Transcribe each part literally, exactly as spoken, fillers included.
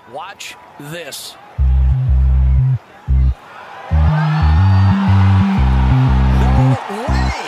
Watch this. No way!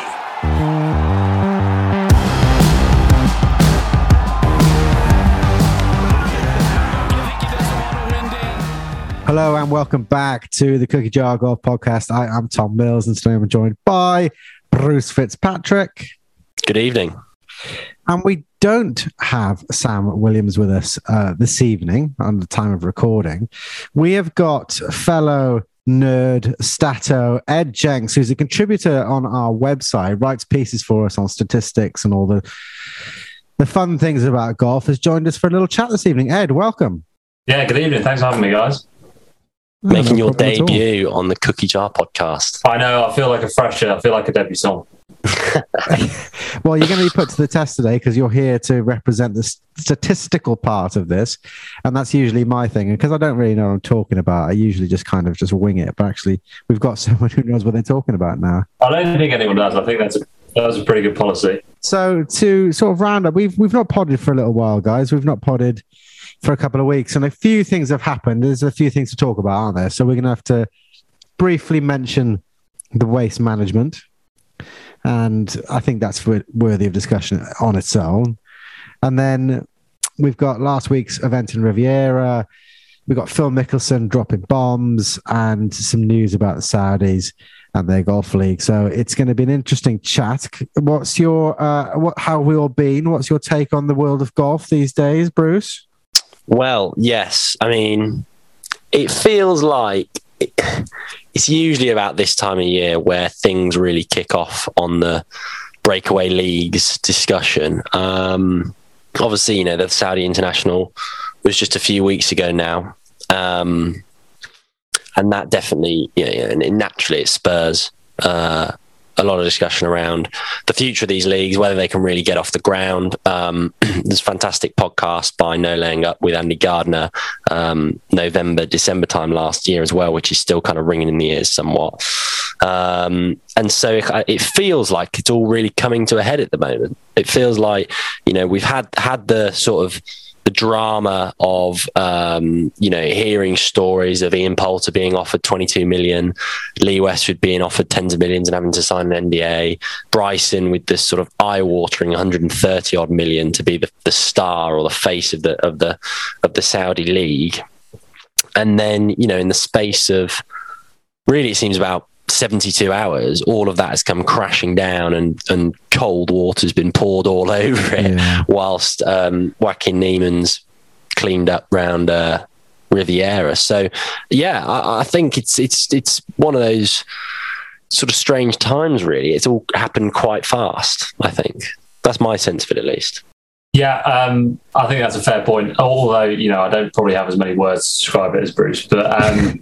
Hello and welcome back to the Cookie Jar Golf Podcast. I am Tom Mills and today I'm joined by Bruce Fitzpatrick. Good evening. And we don't have Sam Williams with us uh, this evening on the time of recording. We have got fellow nerd stato Ed Jenks, who's a contributor on our website, writes pieces for us on statistics and all the the fun things about golf, has joined us for a little chat this evening. Ed, welcome. Yeah, good evening. Thanks for having me, guys. Making no your debut on the Cookie Jar Podcast. I know, I feel like a fresher. I feel like a debutant. Well, you're going to be put to the test today because you're here to represent the statistical part of this. And that's usually my thing. And because I don't really know what I'm talking about, I usually just kind of just wing it. But actually, we've got someone who knows what they're talking about now. I don't think anyone does. I think that's a, that was a pretty good policy. So to sort of round up, we've, we've not podded for a little while, guys. We've not podded for a couple of weeks. And a few things have happened. There's a few things to talk about, aren't there? So we're going to have to briefly mention the waste management. And I think that's worthy of discussion on its own. And then we've got last week's event in Riviera. We've got Phil Mickelson dropping bombs and some news about the Saudis and their golf league. So it's going to be an interesting chat. What's your, uh, what, how have we all been? What's your take on the world of golf these days, Bruce? Well, yes. I mean, it feels like it, it's usually about this time of year where things really kick off on the breakaway leagues discussion. Um, obviously, you know, the Saudi International was just a few weeks ago now. Um, and that definitely, you know, and naturally it spurs uh, a lot of discussion around the future of these leagues, whether they can really get off the ground. Um, there's a fantastic podcast by No Laying Up with Andy Gardner, um, November, December time last year as well, which is still kind of ringing in the ears somewhat. Um, and so it, it feels like it's all really coming to a head at the moment. It feels like, you know, we've had, had the sort of the drama of, um, you know, hearing stories of Ian Poulter being offered twenty-two million, Lee Westwood being offered tens of millions and having to sign an N D A, Bryson with this sort of eye-watering one hundred thirty odd million to be the, the star or the face of the of the of the Saudi league. And then, you know, in the space of really, it seems about seventy-two hours, all of that has come crashing down and, and cold water's been poured all over it, yeah. whilst um, Joaquin Neiman's cleaned up round uh, Riviera. So, yeah, I, I think it's it's it's one of those sort of strange times, really. It's all happened quite fast, I think. That's my sense of it, at least. Yeah, um, I think that's a fair point. Although, you know, I don't probably have as many words to describe it as Bruce, but... Um,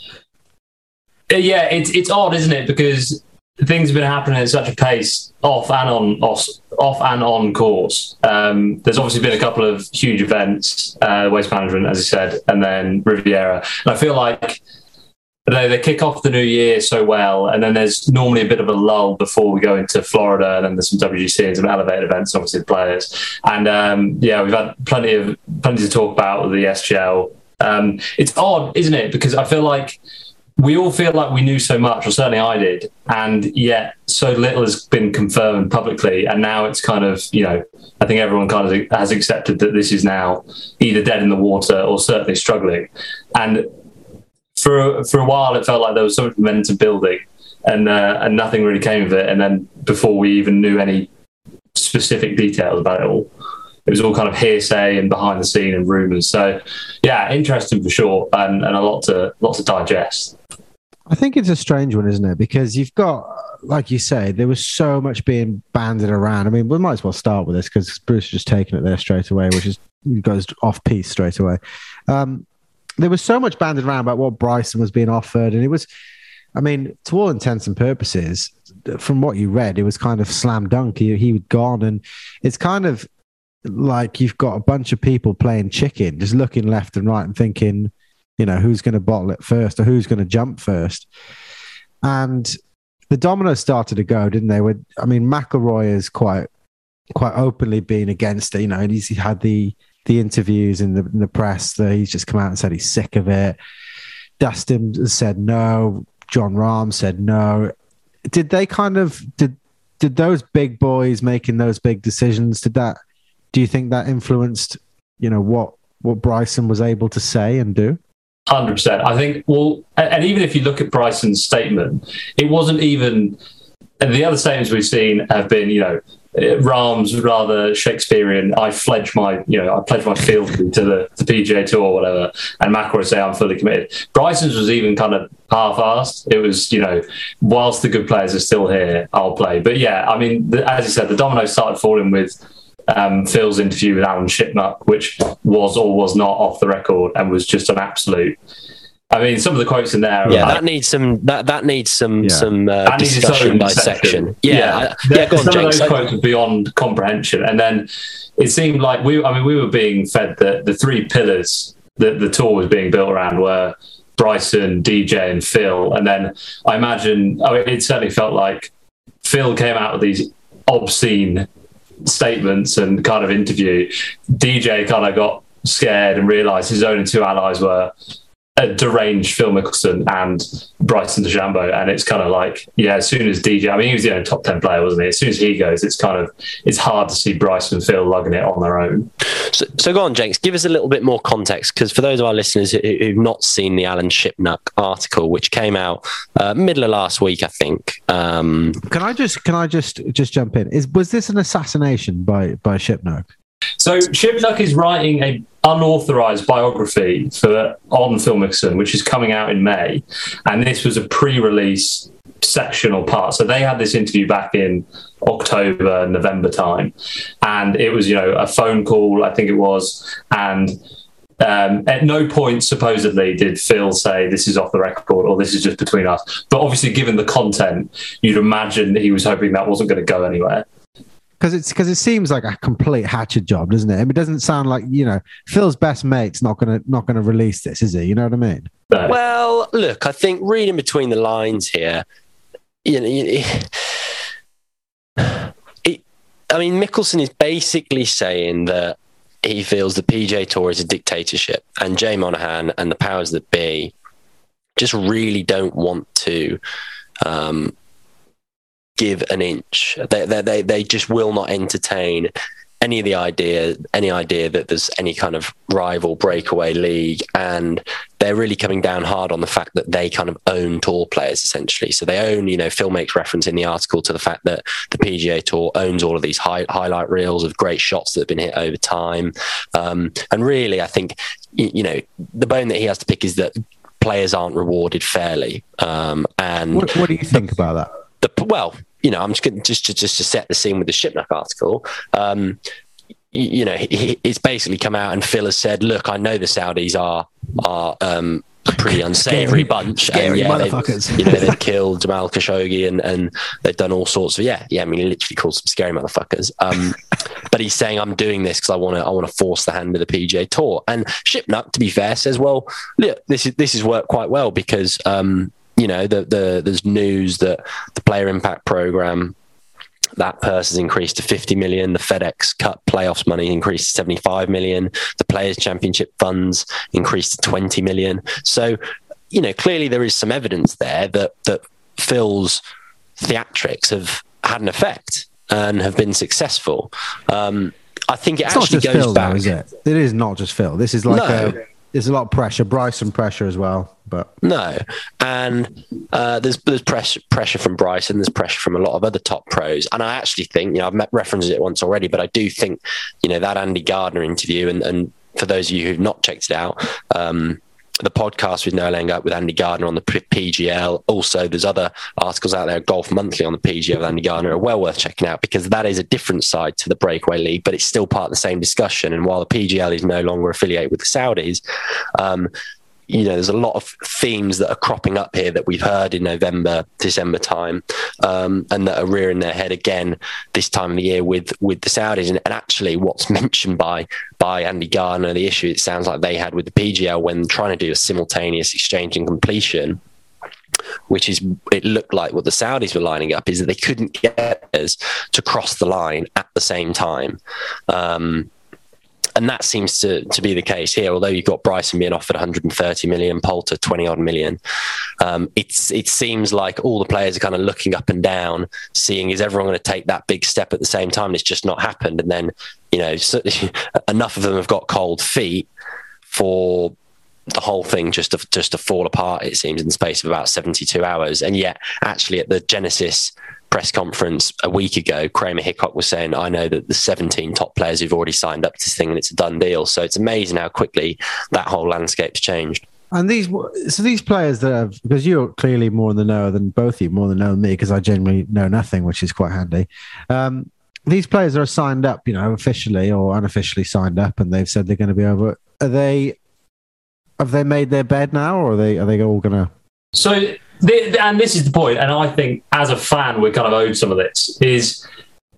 Yeah, it's it's odd, isn't it? Because things have been happening at such a pace, off and on off, off and on course. Um, there's obviously been a couple of huge events, uh, waste management, as you said, and then Riviera. And I feel like you know, they kick off the new year so well, and then there's normally a bit of a lull before we go into Florida, and then there's some W G C and some elevated events, obviously the players. And um, yeah, we've had plenty of plenty to talk about with the S G L. Um, it's odd, isn't it? Because I feel like we all feel like we knew so much, or certainly I did, and yet so little has been confirmed publicly. And now it's kind of, you know, I think everyone kind of has accepted that this is now either dead in the water or certainly struggling. And for for a while, it felt like there was so much momentum building, and uh, and nothing really came of it. And then before we even knew any specific details about it all, it was all kind of hearsay and behind the scene and rumours. So, yeah, interesting for sure, and, and a lot to lot to digest. I think it's a strange one, isn't it? Because you've got, like you say, there was so much being banded around. I mean, we might as well start with this because Bruce has just taken it there straight away, which is goes off piece straight away. Um, there was so much banded around about what Bryson was being offered, and it was, I mean, to all intents and purposes, from what you read, it was kind of slam dunk. He he'd gone, and it's kind of like you've got a bunch of people playing chicken, just looking left and right and thinking, you know, who's going to bottle it first or who's going to jump first. And the dominoes started to go, didn't they? With, I mean, McIlroy is quite quite openly been against it, you know, and he's had the the interviews in the, in the press that he's just come out and said he's sick of it. Dustin said no. John Rahm said no. Did they kind of did did those big boys making those big decisions? Did that? Do you think that influenced, you know, what what Bryson was able to say and do? one hundred percent. I think, well, and even if you look at Bryson's statement, it wasn't even, and the other statements we've seen have been, you know, Rahm's rather Shakespearean, I pledge my, you know, I pledge my fealty to the, the P G A Tour or whatever, and McIlroy say I'm fully committed. Bryson's was even kind of half-assed. It was, you know, whilst the good players are still here, I'll play. But yeah, I mean, the, as you said, the dominoes started falling with Um, Phil's interview with Alan Shipnuck, which was or was not off the record and was just an absolute. I mean, some of the quotes in there. Yeah, like, that needs some. That that needs some Yeah. some uh, that needs its discussion own dissection. section. Yeah, yeah. I- There- yeah. Go on, some James. of those quotes were beyond comprehension, and then it seemed like we. I mean, we were being fed that the three pillars that the tour was being built around were Bryson, D J, and Phil. And then I imagine, I mean, it certainly felt like Phil came out with these obscene statements and kind of interview. D J kind of got scared and realised his only two allies were a deranged Phil Mickelson and Bryson DeChambeau, and it's kind of like, yeah, as soon as D J, I mean, he was the only top ten player, wasn't he? As soon as he goes, it's kind of, it's hard to see Bryson and Phil lugging it on their own. So, so go on, Jenks. Give us a little bit more context, because for those of our listeners who, who've not seen the Alan Shipnuck article, which came out uh, middle of last week, I think. Um, Can I just can I just just jump in? Is was this an assassination by by Shipnuck? So Shipnuck is writing a unauthorized biography for on Phil Mickelson, which is coming out in May, and this was a pre-release sectional part. So they had this interview back in October, November time, and it was, you know, a phone call, I think it was, and um, at no point supposedly did Phil say this is off the record or this is just between us. But obviously, given the content, you'd imagine that he was hoping that wasn't going to go anywhere. Because it's because it seems like a complete hatchet job, doesn't it? I mean, it doesn't sound like, you know, Phil's best mate's not gonna not gonna release this, is he? You know what I mean? No. well, look, I think reading between the lines here, you know, it, it, I mean, Mickelson is basically saying that he feels the P G A Tour is a dictatorship, and Jay Monahan and the powers that be just really don't want to um, give an inch. They, they they they just will not entertain any of the idea, any idea that there's any kind of rival breakaway league, and they're really coming down hard on the fact that they kind of own tour players essentially. So they own, you know, Phil makes reference in the article to the fact that the P G A Tour owns all of these high, highlight reels of great shots that have been hit over time. Um, and really, I think, you, you know, the bone that he has to pick is that players aren't rewarded fairly. Um, and What, what do you think about that? the well, you know, I'm just going just to just to set the scene with the Shipnuck article. Um, you, you know, he, it's basically come out and Phil has said, "Look, I know the Saudis are are um, a pretty unsavoury bunch, scary and yeah, they've- motherfuckers." you know, they've killed Jamal Khashoggi and and they've done all sorts of yeah, yeah. I mean, he literally calls them scary motherfuckers. Um, but he's saying, "I'm doing this because I want to I want to force the hand of the P G A Tour." And Shipnuck, to be fair, says, "Well, look, this is this has worked quite well because." Um, You know, the, the, there's news that the Player Impact Program, that purse has increased to fifty million. The FedEx Cup playoffs money increased to seventy-five million. The Players Championship funds increased to twenty million. So, you know, clearly there is some evidence there that that Phil's theatrics have had an effect and have been successful. Um, I think it It's not actually just goes Phil, back. though, is it? It is not just Phil. This is like No. a, there's a lot of pressure, Bryson pressure as well. But No, and uh, there's there's pressure pressure from Bryson. There's pressure from a lot of other top pros, and I actually think, you know, I've met, referenced it once already, but I do think, you know, that Andy Gardner interview, and, and for those of you who've not checked it out, um, the podcast with Noel Engert with Andy Gardner on the P G L. Also, there's other articles out there, Golf Monthly on the P G L with Andy Gardner, are well worth checking out because that is a different side to the breakaway league, but it's still part of the same discussion. And while the P G L is no longer affiliated with the Saudis, um, you know, there's a lot of themes that are cropping up here that we've heard in November, December time, um, and that are rearing their head again this time of the year with with the Saudis. And, and actually, what's mentioned by by Andy Gardner, the issue it sounds like they had with the P G L when trying to do a simultaneous exchange and completion, which is, it looked like what the Saudis were lining up, is that they couldn't get us to cross the line at the same time. Um, and that seems to, to be the case here. Although you've got Bryson being offered one hundred thirty million, Poulter twenty odd million, um, it's it seems like all the players are kind of looking up and down, seeing is everyone going to take that big step at the same time. And it's just not happened. And then, you know, so, enough of them have got cold feet for the whole thing just to just to fall apart, it seems, in the space of about seventy-two hours. And yet, actually, at the Genesis press conference a week ago, Kramer Hickok was saying, I know that the seventeen top players who've already signed up to this thing and it's a done deal. So it's amazing how quickly that whole landscape's changed. And these, so these players that have, because you're clearly more in the know than both of you, more than know me, because I generally know nothing, which is quite handy. Um, these players are signed up, you know, officially or unofficially signed up, and they've said they're going to be over. Are they, have they made their bed now, or are they, are they all going to? So, the, and this is the point, and I think as a fan, we're kind of owed some of this, is,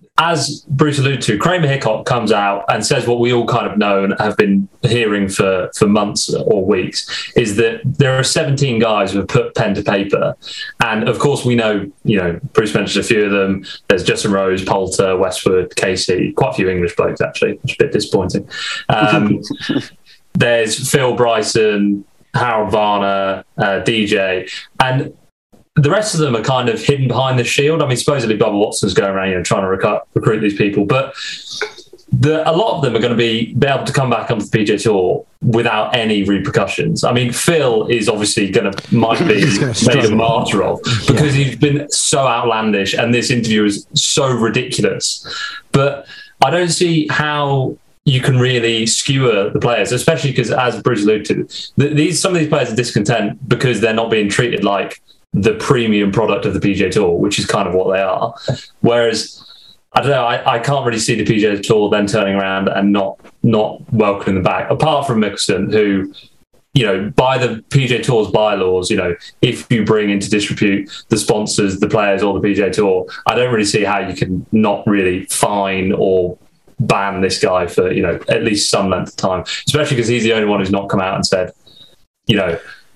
as Bruce alluded to, Kramer Hickok comes out and says what we all kind of know and have been hearing for, for months or weeks, is that there are seventeen guys who have put pen to paper. And of course, we know, you know, Bruce mentioned a few of them. There's Justin Rose, Poulter, Westwood, Casey, quite a few English blokes, actually, which is a bit disappointing. Um, there's Phil Bryson, Harold Varner, uh, D J, and the rest of them are kind of hidden behind the shield. I mean, supposedly Bubba Watson's going around, you know, trying to recruit, recruit these people, but the, a lot of them are going to be, be able to come back onto the P G A Tour without any repercussions. I mean, Phil is obviously going to might be made a martyr of because yeah. he's been so outlandish, and this interview is so ridiculous. But I don't see how you can really skewer the players, especially because, as Bruce alluded to, th- these some of these players are discontent because they're not being treated like the premium product of the P G A Tour, which is kind of what they are. Whereas, I don't know, I, I can't really see the P G A Tour then turning around and not not welcoming them back, apart from Mickelson, who, you know, by the P G A Tour's bylaws, you know, if you bring into disrepute the sponsors, the players, or the P G A Tour, I don't really see how you can not really fine or ban this guy for, you know, at least some length of time, especially because he's the only one who's not come out and said, you know,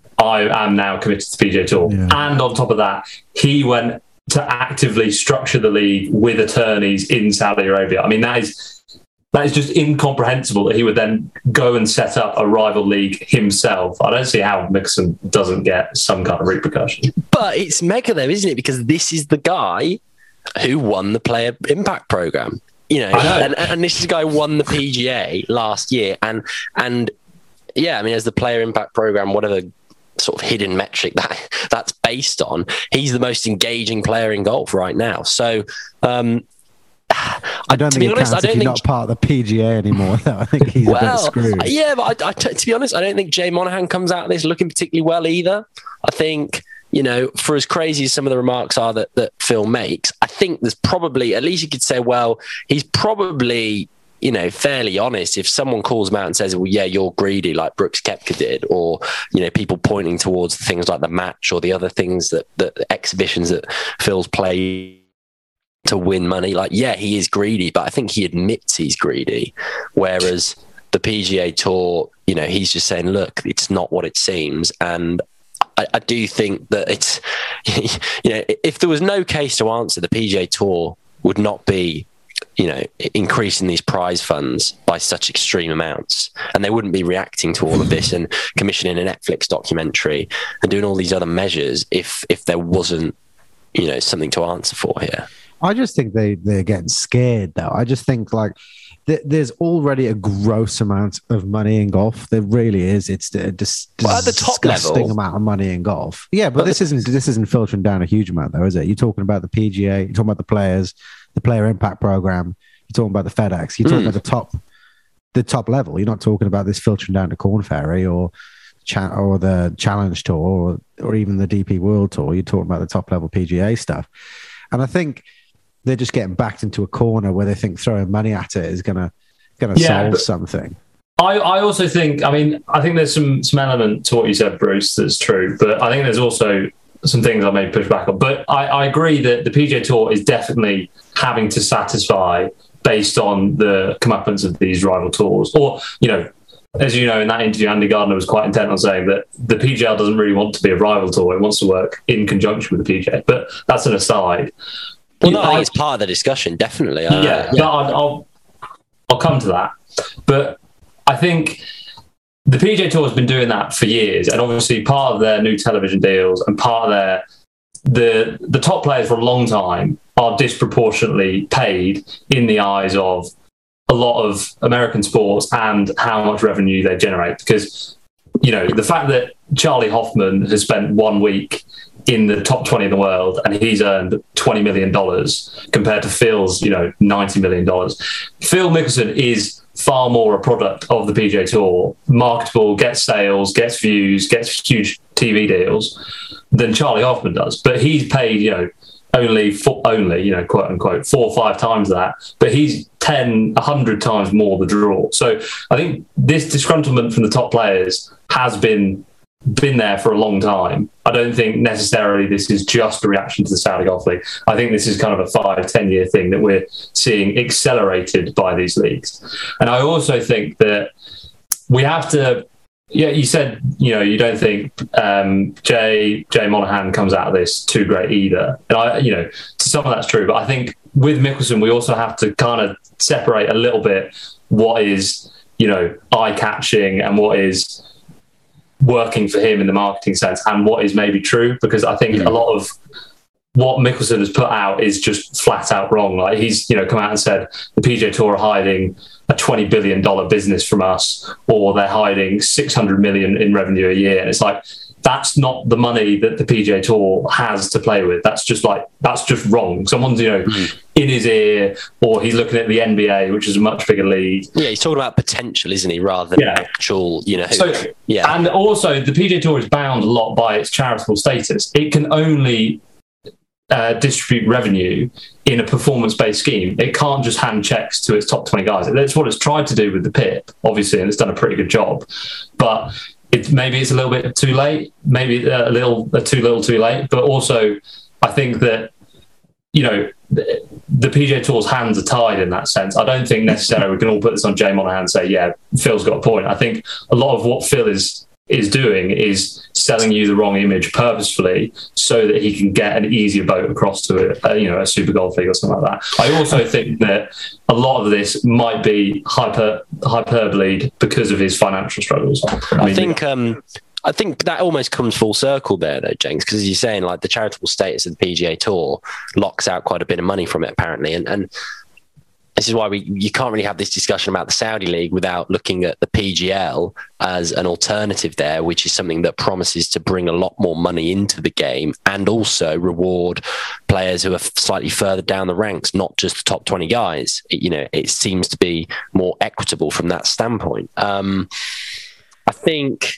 I am now committed to the P G A Tour. Yeah. And on top of that, he went to actively structure the league with attorneys in Saudi Arabia. I mean, that is that is just incomprehensible that he would then go and set up a rival league himself. I don't see how Mickelson doesn't get some kind of repercussion. But it's mega though, isn't it? Because this is the guy who won the Player Impact Program. You know, know. And, and this is the guy who won the P G A last year. And and yeah, I mean, as the Player Impact Program, whatever sort of hidden metric that that's based on, he's the most engaging player in golf right now. So um I don't think it honest, counts I don't if you're think... not part of the P G A anymore. Though. I think he's well, a bit screwed. Yeah, but I, I, to be honest, I don't think Jay Monahan comes out of this looking particularly well either. I think, you know, for as crazy as some of the remarks are that, that Phil makes, I think there's probably, at least you could say, well, he's probably, you know, fairly honest. If someone calls him out and says, well, yeah, you're greedy, like Brooks Koepka did, or, you know, people pointing towards things like the match or the other things that, that the exhibitions that Phil's played to win money, like, yeah, he is greedy, but I think he admits he's greedy. Whereas the P G A Tour, you know, he's just saying, look, it's not what it seems. And I, I do think that it's, you know, if there was no case to answer, the P G A Tour would not be, you know, increasing these prize funds by such extreme amounts. And they wouldn't be reacting to all of this and commissioning a Netflix documentary and doing all these other measures if if there wasn't, you know, something to answer for here. I just think they, they're getting scared, though. I just think, like, th- there's already a gross amount of money in golf. There really is. It's a dis- well, at the top disgusting level. amount of money in golf. Yeah, but, but this isn't this isn't filtering down a huge amount, though, is it? You're talking about the P G A, you're talking about the players, the Player Impact Program, you're talking about the FedEx, you're talking mm. about the top the top level. You're not talking about this filtering down to Corn Ferry or cha- or the Challenge Tour or, or even the D P World Tour. You're talking about the top level P G A stuff. And I think they're just getting backed into a corner where they think throwing money at it is gonna gonna yeah, solve something. I, I also think, I mean, I think there's some some element to what you said, Bruce, that's true, but I think there's also some things I may push back on. But I, I agree that the P G A Tour is definitely having to satisfy based on the comeuppance of these rival tours. Or, you know, as you know, in that interview, Andy Gardner was quite intent on saying that the P G A doesn't really want to be a rival tour. It wants to work in conjunction with the P G A. But that's an aside. Well, no, I think it's part of the discussion, definitely. Uh, yeah, yeah. I'll, I'll, I'll come to that. But I think the P G A Tour has been doing that for years, and obviously part of their new television deals and part of their the the top players for a long time are disproportionately paid in the eyes of a lot of American sports and how much revenue they generate. Because, you know, the fact that Charlie Hoffman has spent one week in the top twenty in the world and he's earned twenty million dollars compared to Phil's, you know, ninety million dollars. Phil Mickelson is far more a product of the P G A Tour, marketable, gets sales, gets views, gets huge T V deals than Charlie Hoffman does. But he's paid, you know, only, four, only, you know, quote unquote, four or five times that. But he's ten, a hundred times more the draw. So I think this disgruntlement from the top players has been been there for a long time. I don't think necessarily this is just a reaction to the Saudi Golf League. I think this is kind of a five, ten year thing that we're seeing accelerated by these leagues. And I also think that we have to, yeah, you said, you know, you don't think um, Jay, Jay Monahan comes out of this too great either. And I, you know, some of that's true, but I think with Mickelson, we also have to kind of separate a little bit what is, you know, eye catching and what is working for him in the marketing sense and what is maybe true, because I think mm. a lot of what Mickelson has put out is just flat out wrong. Like he's, you know, come out and said the P G A Tour are hiding a twenty billion dollars business from us, or they're hiding six hundred million in revenue a year. And it's like, that's not the money that the P G A Tour has to play with. That's just like, that's just wrong. Someone's, you know, mm. in his ear, or he's looking at the N B A, which is a much bigger league. Yeah, he's talking about potential, isn't he, rather than yeah. actual, you know. So, yeah. And also, the P G A Tour is bound a lot by its charitable status. It can only uh, distribute revenue in a performance-based scheme. It can't just hand checks to its top twenty guys. That's what it's tried to do with the P I P, obviously, and it's done a pretty good job. But It, maybe it's a little bit too late, maybe a little a too little too late. But also, I think that, you know, the, the P G A Tour's hands are tied in that sense. I don't think necessarily we can all put this on Jay Monahan and say, yeah, Phil's got a point. I think a lot of what Phil is is doing is selling you the wrong image purposefully so that he can get an easier boat across to a, you know, a Super Golf League or something like that. I also think that a lot of this might be hyper hyperbole because of his financial struggles. I, I mean, think um, I think that almost comes full circle there, though, James, because as you're saying, like the charitable status of the P G A Tour locks out quite a bit of money from it, apparently, and and. This is why we you can't really have this discussion about the Saudi League without looking at the P G L as an alternative there, which is something that promises to bring a lot more money into the game and also reward players who are slightly further down the ranks, not just the top twenty guys. It, you know, it seems to be more equitable from that standpoint. Um, I think,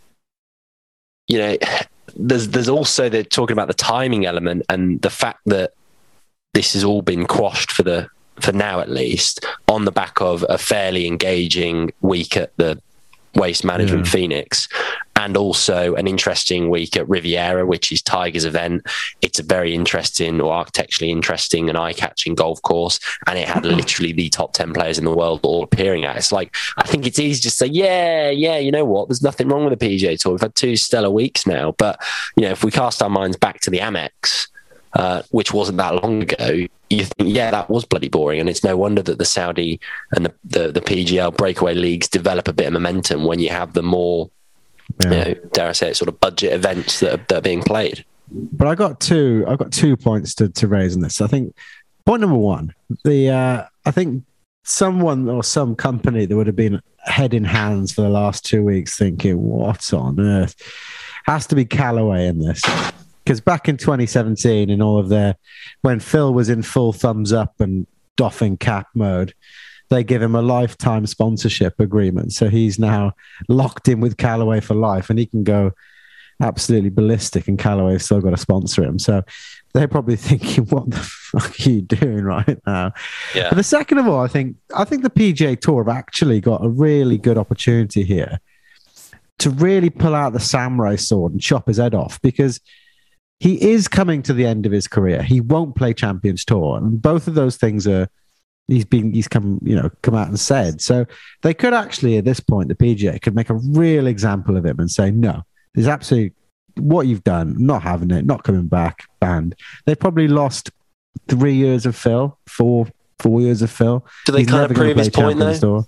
you know, there's there's also the talking about the timing element and the fact that this has all been quashed for the for now at least, on the back of a fairly engaging week at the Waste Management yeah. Phoenix, and also an interesting week at Riviera, which is Tiger's event. It's a very interesting or architecturally interesting and eye-catching golf course, and it had literally the top ten players in the world all appearing at it. It's like, I think it's easy to say, yeah, yeah, you know what, there's nothing wrong with the P G A Tour. We've had two stellar weeks now, but, you know, if we cast our minds back to the Amex, Uh, which wasn't that long ago, you think, yeah, that was bloody boring. And it's no wonder that the Saudi and the, the, the P G L breakaway leagues develop a bit of momentum when you have the more, yeah. you know, dare I say it, sort of budget events that are, that are being played. But I got two, I've got two points to, to raise on this. I think point number one, the uh, I think someone or some company that would have been head in hands for the last two weeks thinking, what on earth? Has to be Callaway in this. Because back in twenty seventeen, in all of their, when Phil was in full thumbs up and doffing cap mode, they give him a lifetime sponsorship agreement. So he's now locked in with Callaway for life, and he can go absolutely ballistic, and Callaway's still got to sponsor him. So they're probably thinking, what the fuck are you doing right now? Yeah. But the second of all, I think I think the P G A Tour have actually got a really good opportunity here to really pull out the samurai sword and chop his head off, because he is coming to the end of his career. He won't play Champions Tour, and both of those things are he's been he's come you know come out and said. So they could actually, at this point, the P G A could make a real example of him and say, no, there's absolutely what you've done, not having it, not coming back, banned. They've probably lost three years of Phil, four four years of Phil. Do they He's kind of prove his point though? Tour.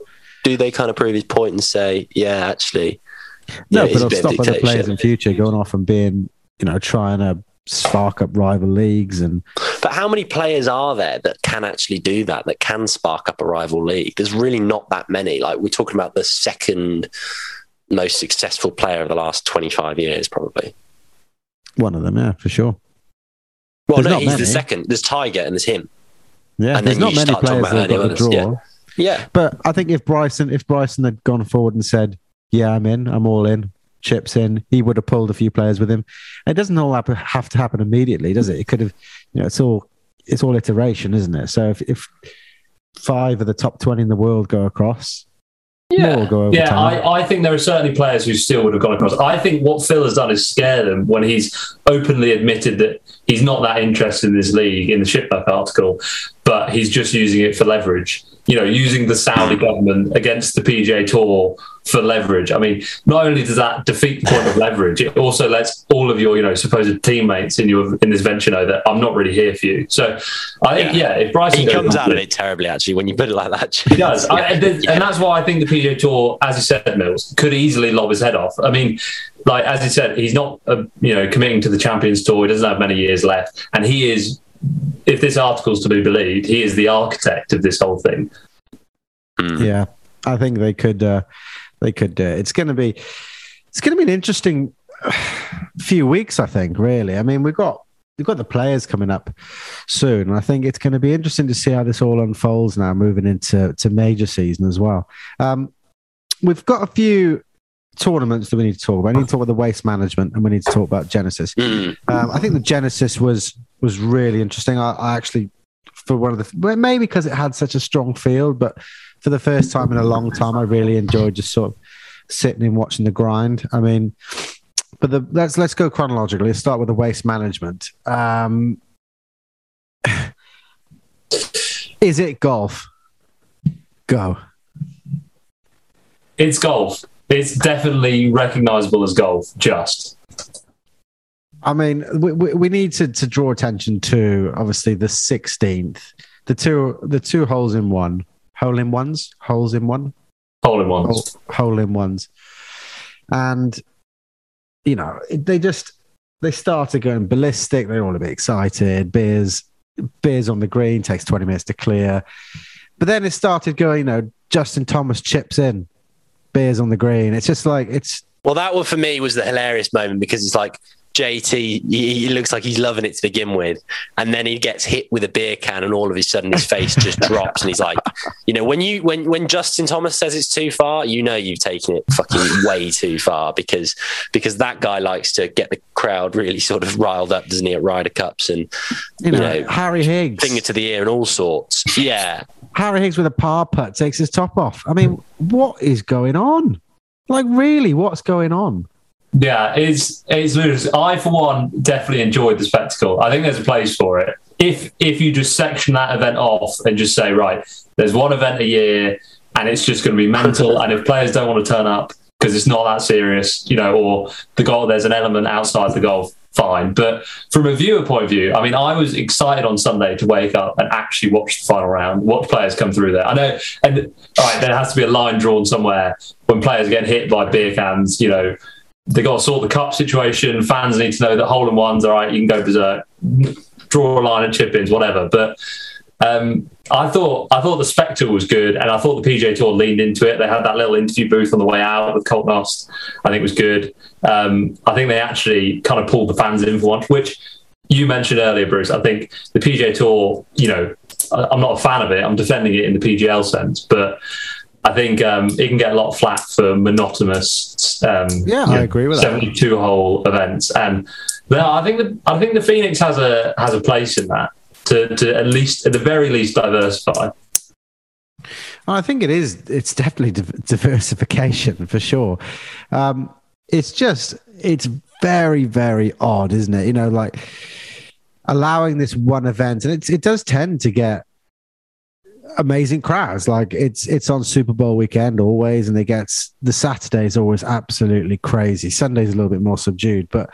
do they kind of prove his point and say, yeah, actually, No, yeah, it but is a it'll bit of stop other players dictatorship. in future going off and being, you know, trying to spark up rival leagues. And But how many players are there that can actually do that, that can spark up a rival league? There's really not that many. Like, we're talking about the second most successful player of the last twenty-five years, probably. one of them, yeah, for sure. Well, There's no, not he's many. the second. There's Tiger and there's him. Yeah, And there's then not you many start talking players about that have got early the others, draw. yeah. Yeah. But I think if Bryson, if Bryson had gone forward and said, "Yeah, I'm in, I'm all in," chips in, he would have pulled a few players with him. It doesn't all have, have to happen immediately, does it? It could have, you know, it's all it's all iteration, isn't it? So if, if five of the top twenty in the world go across, more will go over yeah. time. I, I think there are certainly players who still would have gone across. I think what Phil has done is scare them when he's openly admitted that he's not that interested in this league in the Shipbuck article, but he's just using it for leverage. You know, using the Saudi government against the P G A Tour for leverage. I mean, not only does that defeat the point of leverage, it also lets all of your, you know, supposed teammates in your in this venture know that I'm not really here for you. So, I think, yeah, if Bryson He goes comes on out of with- it terribly, actually, when you put it like that. He does. I, and th- and that's why I think the P G A Tour, as you said, Mills, could easily lob his head off. I mean, like, as he said, he's not, uh, you know, committing to the Champions Tour. He doesn't have many years left. And he is, if this article's to be believed, he is the architect of this whole thing. Mm. Yeah, I think they could. Uh, they could. Uh, it's going to be. It's going to be an interesting few weeks. I think. Really. I mean, we've got we've got the players coming up soon, and I think it's going to be interesting to see how this all unfolds now, moving into to major season as well. Um, we've got a few tournaments that we need to talk about. We need to talk about the waste management, and we need to talk about Genesis. Mm. Um, I think the Genesis was was really interesting. I, I actually, for one of the well, maybe because it had such a strong field, but for the first time in a long time, I really enjoyed just sort of sitting and watching the grind. I mean, but the, let's let's go chronologically. Let's start with the waste management. Um, is it golf? Go. It's golf. It's definitely recognisable as golf, just. I mean, we, we, we need to, to draw attention to obviously the sixteenth, the two the two holes in one. Hole in ones, holes in one, Hole in ones. hole, hole in ones, and you know it- they just they started going ballistic. They're all a bit excited. Beers, beers on the green takes twenty minutes to clear, but then it started going. You know, Justin Thomas chips in, beers on the green. It's just like it's Well, that one for me was the hilarious moment because it's like J T, he, he looks like he's loving it to begin with. And then he gets hit with a beer can and all of a sudden his face just drops. And he's like, you know, when you when, when Justin Thomas says it's too far, you know you've taken it fucking way too far because because that guy likes to get the crowd really sort of riled up, doesn't he, at Ryder Cups and, you know, Harry Higgs, finger to the ear and all sorts. Yeah. Harry Higgs with a par putt takes his top off. I mean, what is going on? Like, really, what's going on? Yeah, it's it's ludicrous. I, for one, definitely enjoyed the spectacle. I think there's a place for it. If if you just section that event off and just say, right, there's one event a year and it's just going to be mental, and if players don't want to turn up because it's not that serious, you know, or the golf, there's an element outside the golf, fine. But from a viewer point of view, I mean, I was excited on Sunday to wake up and actually watch the final round, watch players come through there. I know, and all right, there has to be a line drawn somewhere when players get hit by beer cans, you know. They got to sort the cup situation. Fans need to know that hole in ones, all right, you can go berserk, draw a line at chip ins, whatever. But um, I thought I thought the spectacle was good, and I thought the P G A Tour leaned into it. They had that little interview booth on the way out with Colt Knost. I think it was good. Um, I think they actually kind of pulled the fans in for once, which you mentioned earlier, Bruce. I think the P G A Tour, you know, I'm not a fan of it. I'm defending it in the P G L sense, but I think um, it can get a lot of flack for monotonous. Um, Yeah, you I know, agree with that. seventy-two hole events, and no, I think the I think the Phoenix has a has a place in that to, to at least at the very least diversify. I think it is. It's definitely div- diversification for sure. Um, it's just, it's very, very odd, isn't it? You know, like allowing this one event, and it's, it does tend to get amazing crowds. Like it's it's on Super Bowl weekend always, and they get the Saturday's always absolutely crazy. Sunday's a little bit more subdued, but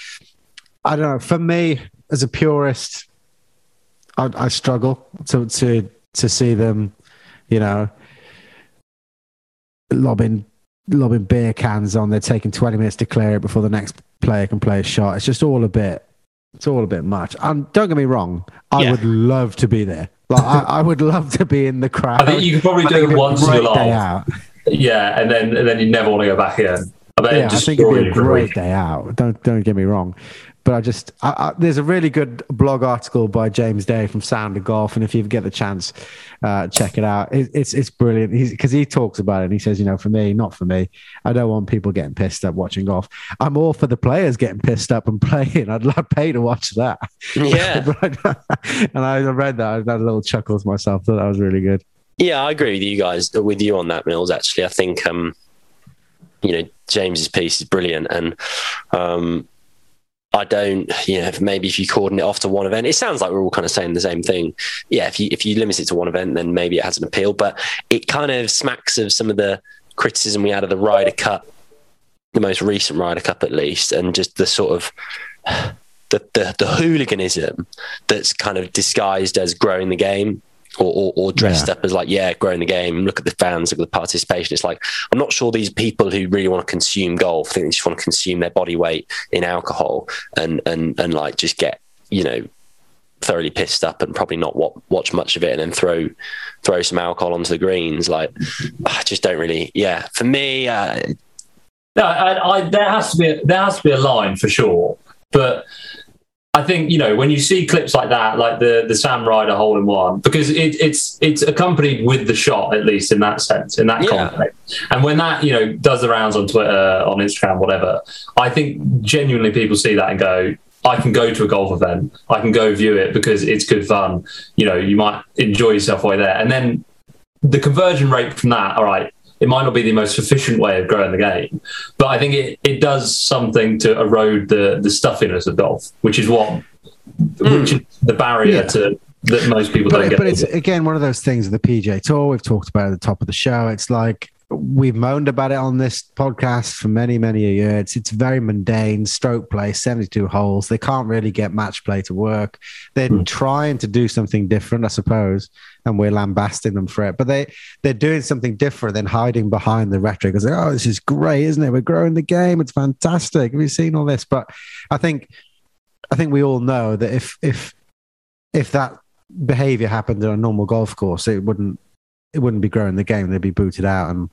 I don't know. For me, as a purist, I, I struggle to to to see them, you know, lobbing lobbing beer cans on. They're taking twenty minutes to clear it before the next player can play a shot. It's just all a bit, it's all a bit much. And don't get me wrong, I Yeah. would love to be there. Like I, I would love to be in the crowd. I think you could probably I do think it it'd be a once in great your day life. out. Yeah, and then and then you never want to go back again. I bet Yeah, it'd I think destroy it'd be you a for a great week. day out. Don't don't get me wrong, but I just I, I, there's a really good blog article by James Day from Sound of Golf, and if you get the chance, uh, check it out. It, it's it's brilliant. He's because he talks about it. And he says, you know, for me, not for me. I don't want people getting pissed up watching golf. I'm all for the players getting pissed up and playing. I'd love pay to watch that. Yeah. And I read that. I had a little chuckle to myself. Thought that was really good. Yeah, I agree with you guys, with you on that, Mills. Actually, I think um, you know, James's piece is brilliant, and um, I don't, you know, maybe if you cordon it off to one event, it sounds like we're all kind of saying the same thing. Yeah, if you if you limit it to one event, then maybe it has an appeal, but it kind of smacks of some of the criticism we had of the Ryder Cup, the most recent Ryder Cup at least, and just the sort of the the, the hooliganism that's kind of disguised as growing the game. Or, or, or dressed Yeah. up as like, yeah, growing the game, look at the fans, look at the participation. It's like, I'm not sure these people who really want to consume golf think they just want to consume their body weight in alcohol and, and, and like just get, you know, thoroughly pissed up and probably not watch, watch much of it and then throw throw some alcohol onto the greens. Like, I just don't really, yeah. For me, uh, No, I, I, there has to be a, there has to be a line for sure, but I think, you know, when you see clips like that, like the the Sam Ryder hole in one, because it, it's it's accompanied with the shot, at least in that sense, in that Yeah. context. And when that, you know, does the rounds on Twitter, on Instagram, whatever, I think genuinely people see that and go, I can go to a golf event, I can go view it because it's good fun. You know, you might enjoy yourself while you're there. And then the conversion rate from that, all right, it might not be the most efficient way of growing the game, but I think it, it does something to erode the, the stuffiness of golf, which is what which is the barrier Yeah. to that most people But, don't it- get. but it's again one of those things of the P G A Tour we've talked about at the top of the show. It's like we've moaned about it on this podcast for many, many a year. It's it's very mundane, stroke play, seventy-two holes. They can't really get match play to work. They're Mm. trying to do something different, I suppose, and we're lambasting them for it. But they they're doing something different than hiding behind the rhetoric. It's like, oh, this is great, isn't it? We're growing the game. It's fantastic. Have you seen all this? But I think I think we all know that if if if that behavior happened on a normal golf course, it wouldn't it wouldn't be growing the game. They'd be booted out, and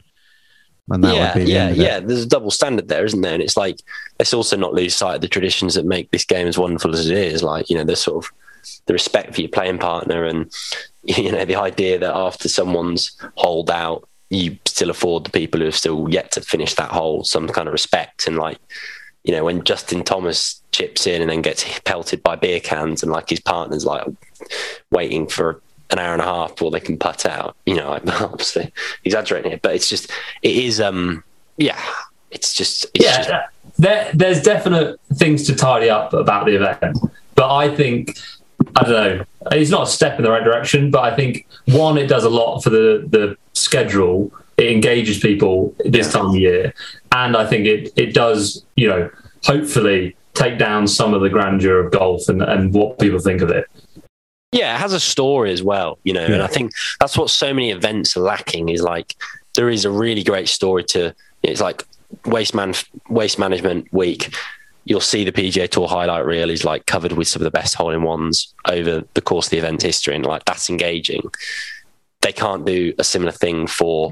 and that yeah, would be the yeah, end of it. yeah. There's a double standard there, isn't there? And it's like, let's also not lose sight of the traditions that make this game as wonderful as it is. Like, you know, the sort of the respect for your playing partner, and you know, the idea that after someone's holed out, you still afford the people who have still yet to finish that hole some kind of respect. And like, you know, when Justin Thomas chips in and then gets pelted by beer cans, and like his partner's like waiting for an hour and a half before they can putt out. You know, I'm obviously exaggerating it, but it's just, it is, um, yeah, it's just, it's yeah, just, there, there's definite things to tidy up about the event, but I think, I don't know, it's not a step in the right direction, but I think, one, it does a lot for the, the schedule. It engages people this time of year. And I think it, it does, you know, hopefully take down some of the grandeur of golf and, and what people think of it. yeah, it has a story as well, you know, and Yeah. I think that's what so many events are lacking, is like, there is a really great story to, it's like waste man, waste management week. You'll see the P G A Tour highlight reel is like covered with some of the best hole-in-ones over the course of the event history, and like, that's engaging. They can't do a similar thing for,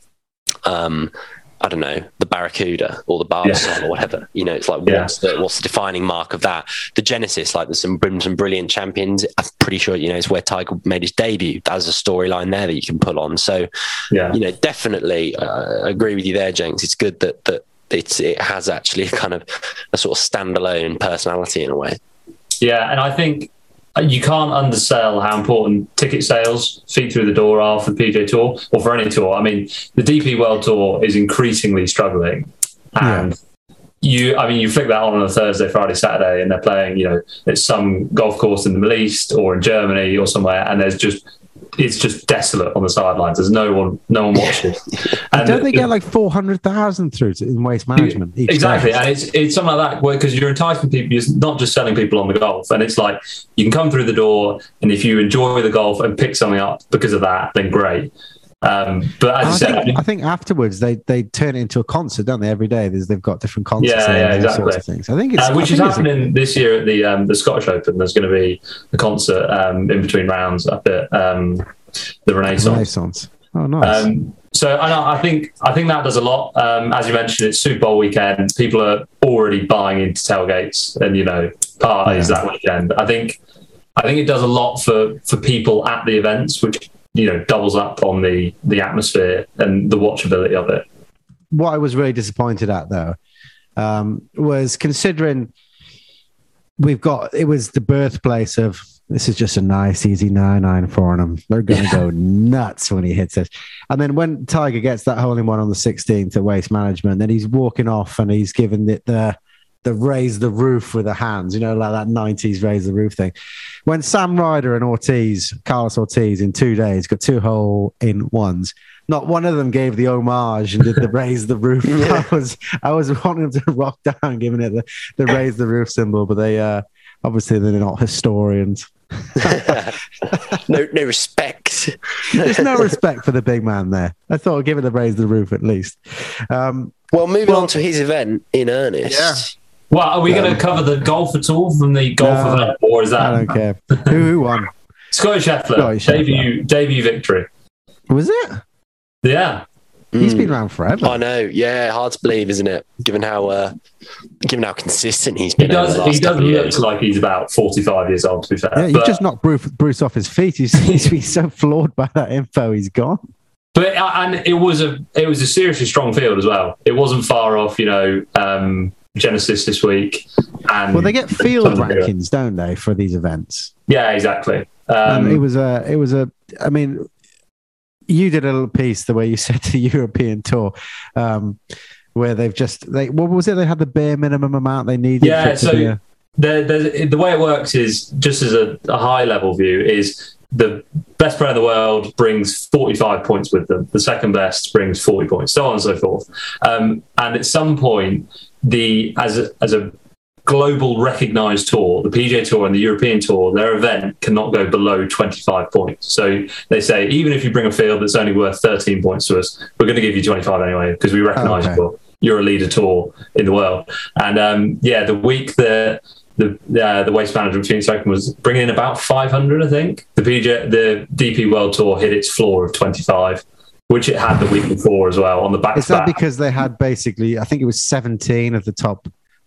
um, I don't know, the Barracuda or the Barbasol Yeah. or whatever. You know, it's like, Yeah. what's the what's the defining mark of that? The Genesis, like, there's some some brilliant champions. I'm pretty sure, you know, it's where Tiger made his debut. There's a storyline there that you can pull on. So, Yeah. you know, definitely, uh, I agree with you there, James. It's good that that it's it has actually kind of a sort of standalone personality in a way. Yeah, and I think you can't undersell how important ticket sales, feet through the door, are for the P G A Tour or for any tour. I mean, the D P World Tour is increasingly struggling, and you, I mean, you flick that on on a Thursday, Friday, Saturday, and they're playing, you know, at some golf course in the Middle East or in Germany or somewhere, and there's just it's just desolate on the sidelines. There's no one, no one watching. And Don't they the- get like four hundred thousand through to, in waste management? Each Exactly, day? and it's it's something like that because you're enticing people. You're not just selling people on the golf, and it's like you can come through the door, and if you enjoy the golf and pick something up because of that, then great. Um, but as I I said, think, I think, I think afterwards they, they turn it into a concert, don't they? Every day There's, they've got different concerts Yeah, there yeah, and all exactly. sorts of things. I think it's uh, which I is think it's- happening this year at the um, the Scottish Open. There's going to be a concert um, in between rounds up at um, the Renaissance. Renaissance. Oh, nice. Um, so I, know, I think I think that does a lot. Um, as you mentioned, it's Super Bowl weekend. People are already buying into tailgates and you know parties Yeah. that weekend. I think I think it does a lot for, for people at the events, which you know doubles up on the the atmosphere and the watchability of it. What I was really disappointed at, though, um, was considering we've got it was the birthplace of this is just a nice, easy nine nine for them. They're going to Yeah. go nuts when he hits it. And then when Tiger gets that hole in one on the sixteenth at Waste Management, then he's walking off and he's giving it the the raise the roof with the hands, you know, like that nineties raise the roof thing. When Sam Ryder and Ortiz, Carlos Ortiz, in two days got two hole in ones, not one of them gave the homage and did the raise the roof. I was I was wanting them to rock down, giving it the, the raise the roof symbol, but they uh, obviously they're not historians. no, no respect. There's no respect for the big man there. I thought I'd give it the raise the roof at least. Um, Well, moving Well- on to his event in earnest. Yeah. Well, are we Um, going to cover the golf at all from the golf No, event, or is that I don't care. Who, who won? Scotty Scheffler, Scotty Scheffler. debut debut victory? Was it? Yeah, He's Mm. been around forever. I know. Yeah, hard to believe, isn't it? Given how uh, given how consistent he's he been over does. the He last does couple of look years. like he's about forty-five years old. To be fair, Yeah, you but, just knocked Bruce, Bruce off his feet. He's, he's been so floored by that info. He's gone. but uh, and it was a it was a seriously strong field as well. It wasn't far off. You know, um, Genesis this week, and Well, they get field Tons of it. rankings, don't they, for these events? Yeah, exactly. Um, Um, it was a, it was a. I mean, you did a little piece the way you said the European Tour, um, where they've just they. What was it? They had the bare minimum amount they needed. Yeah, for it to so be a- the, the the way it works is just as a, a high level view is the best player in the world brings forty-five points with them. The second best brings forty points, so on and so forth. Um, and at some point, the as a, as a global recognized tour, the P G A Tour and the European Tour, their event cannot go below twenty-five points. So they say, even if you bring a field that's only worth thirteen points to us, we're going to give you twenty-five anyway, because we recognize Okay. you're, you're a leader tour in the world. And um, yeah, the week that the uh, the Waste Management Phoenix Open was bringing in about five hundred, I think. The P G A, the D P World Tour hit its floor of twenty-five, which it had the week before as well on the back Is to that back. because they had basically? I think it was seventeen of the top.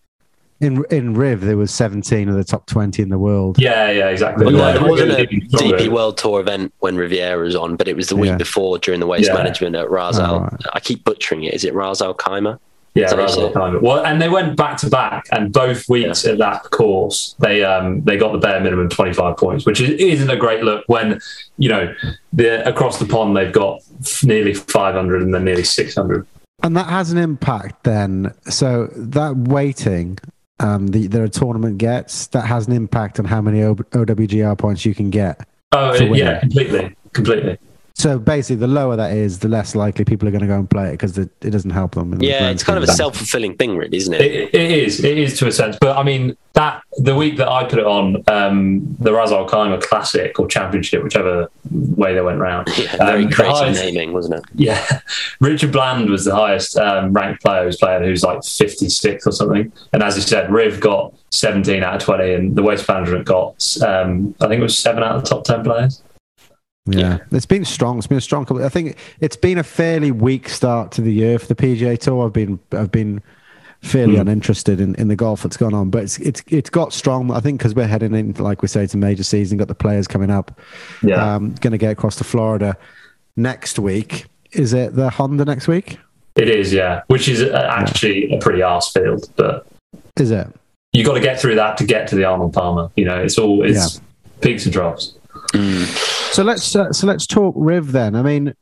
In in Riv, there was seventeen of the top twenty in the world. Yeah, yeah, exactly. Well, Yeah, no, They're it wasn't a really stronger. D P World Tour event when Riviera was on, but it was the week Yeah. before during the Waste Yeah. Management at Ras Al. Oh, right. I keep butchering it. Is it Ras Al Khaimah? Yeah, So right they on time. Well, and they went back to back, and both weeks at that course, they um they got the bare minimum twenty-five points, which is, isn't a great look when you know the across the pond they've got nearly five hundred and then nearly six hundred. And that has an impact then. So that weighting um, the, that a tournament gets, that has an impact on how many o- OWGR points you can get. Oh For yeah, winning. completely, completely. So basically, the lower that is, the less likely people are going to go and play it because it doesn't help them. in the Yeah, grand it's kind of a scheme things. self-fulfilling thing, really, isn't it? It, it is, it is to a sense. But I mean, that the week that I put it on, um, the Ras Al Khaimah Classic or Championship, whichever way they went round. Yeah, very um, the creative highest- naming, wasn't it? Yeah, Richard Bland was the highest um, ranked player who's playing, who's like fifty-sixth or something. And as you said, Riv got seventeen out of twenty, and the Waste Management got, um, I think it was seven out of the top ten players. Yeah, it's been strong. It's been a strong couple. I think it's been a fairly weak start to the year for the P G A Tour. I've been I've been fairly Mm. uninterested in, in the golf that's gone on, but it's it's it's got strong. I think because we're heading in, like we say, to major season. Got the players coming up. Yeah, Um, going to get across to Florida next week. Is it the Honda next week? it is. Yeah, which is uh, actually a pretty arse field, but Is it? you got to get through that to get to the Arnold Palmer. You know, it's all it's peaks and troughs. So let's uh, so let's talk Riv then. I mean,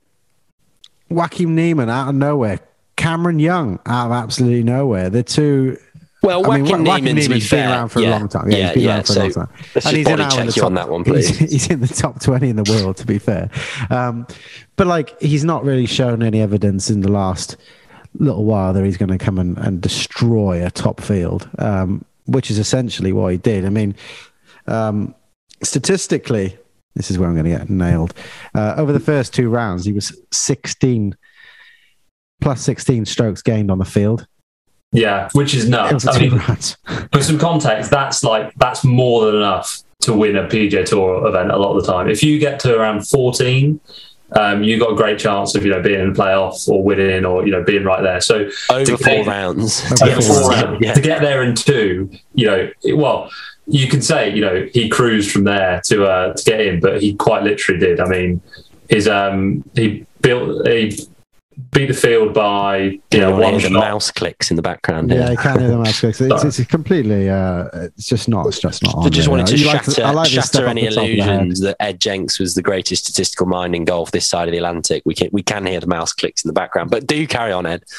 Joaquin Neiman out of nowhere, Cameron Young out of absolutely nowhere. The two. Well, I mean, Joaquin Joaquin Neiman's to be Neiman's been fair, around for yeah, a long time. Yeah, yeah, he's been yeah, around for so a long time. let's just in body now in check the you top, on that one, he's- please. He's, in the top twenty in the world, to be fair. Um, but like, he's not really shown any evidence in the last little while that he's going to come and, and destroy a top field, um, which is essentially what he did. I mean, um, statistically, This is where I'm going to get nailed. Uh, over the first two rounds, he was sixteen plus sixteen strokes gained on the field. Yeah, which is nuts. I mean, for some context, that's like that's more than enough to win a P G A Tour event a lot of the time. If you get to around fourteen, um, you've got a great chance of you know being in the playoff or winning or you know being right there. So over to four get, rounds, over four rounds yeah. to get there in two, you know, it, well. You can say, you know, he cruised from there to uh, to get in, but he quite literally did. I mean, his um, he built he beat the field by you yeah, know one the shot. mouse clicks in the background. Yeah, Here. you can hear the mouse clicks. It's, it's completely. Uh, it's just not. It's just not. On I just there. wanted to You shatter, like to, I like this stuff shatter off any the top of the head. illusions that Ed Jenks was the greatest statistical mind in golf this side of the Atlantic. We can we can hear the mouse clicks in the background, but do carry on, Ed.